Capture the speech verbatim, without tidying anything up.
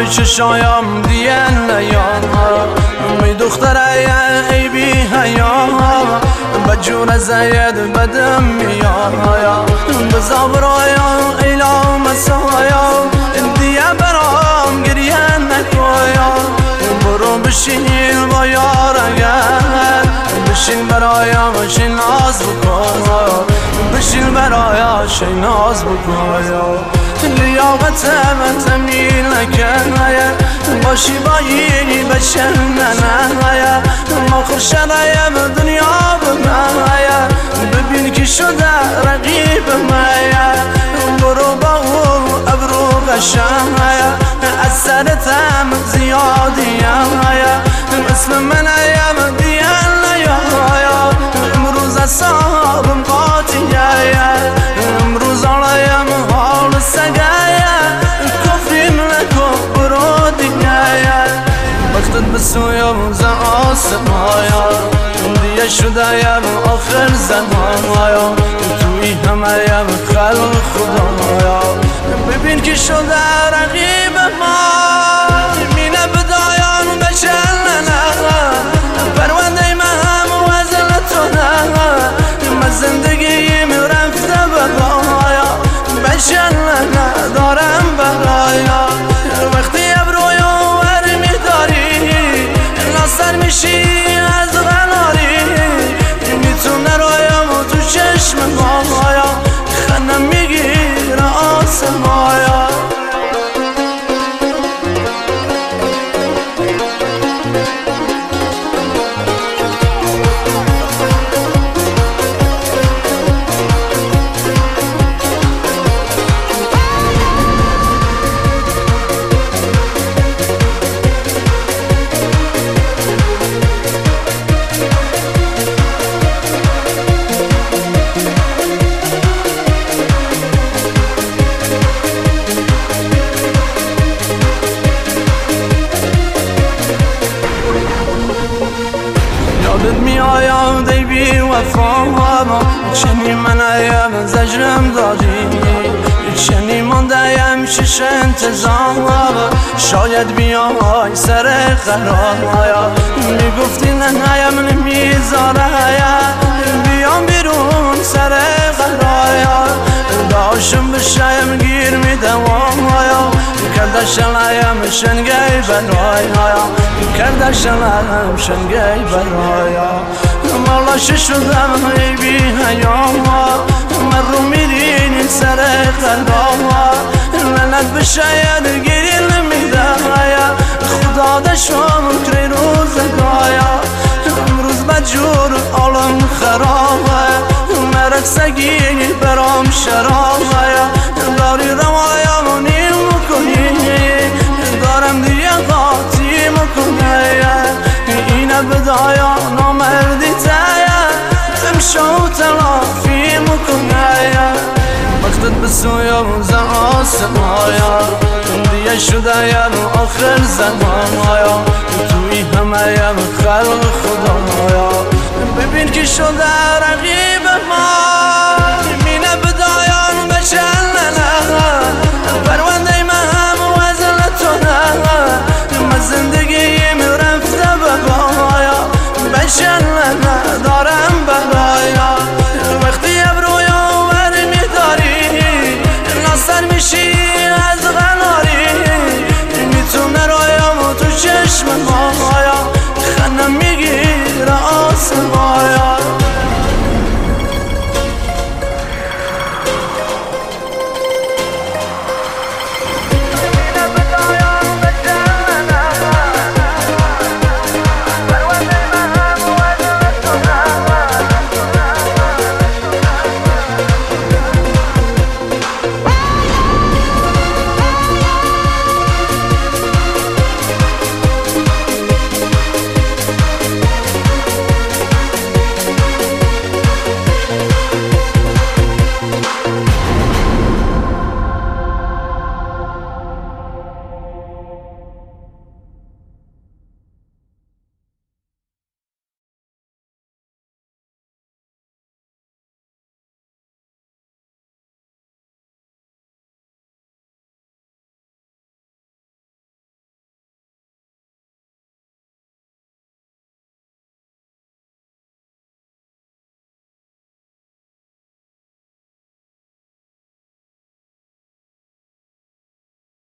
چشایم دیان لیان می دختره ای بی حیا بجور زید بدم میاد بزابرایا ایلا مسایا دیه برام گریه نکایا برو بشین با یار اگر بشین برایا بشین ناز بکن بشین برایا شین ناز بکن لیاقت من تمیل نکنه باشی بایی بشن ننه ما خورشنه دنیا بمه ببین که شده رقیب مه برو با او ابرو قشنه از سرتم زیادیه اسم من ایم دیان نیا امروز اصابم قاطیه امروز آلایم حال سگه کفریم نکن برو دیگه وقتت بسویم ز آسمایا دیگه شده یم آخر زمایا توی همه یم خلق خدایا ببین که شده رقیب ما مینه بدایان بچلنه پرونده من وزن تو نه من زندگیم رفته بقایا بچلنه دارم برایا وقتی ابرویو ور میداری ناصر میشی از غناری میتونه رایم تو چشم مایا خنم میگیره آسمایا یادت میآید ای بی وفا چنین من ایم زجرم دادی چنین مانده‌ام شش انتظار شاید بیای سر قرار میگفتی نه نیم نمیذاره بیام بیرون سر قرار داشم بشم گیر میدم کردشلایم شنگی برایا کردشلایم شنگی برایا مالا شدم ای بی حیا من رو میرین سر قلبا لعنت به شاید گیری نمیده خدا دشم کری روزگایا امروز بجور عالم خرابه مرد سگی برام شرابه داری روایا نیم کنی دارم دیگه قاطی مکنه اینه بدایا نامردی تایه امشو تلافی مکنه وقتت بسویم ز آسمایا دیگه شده یم آخر زمایا توی همه یم خلق خدایا ببین که شده رقیب ما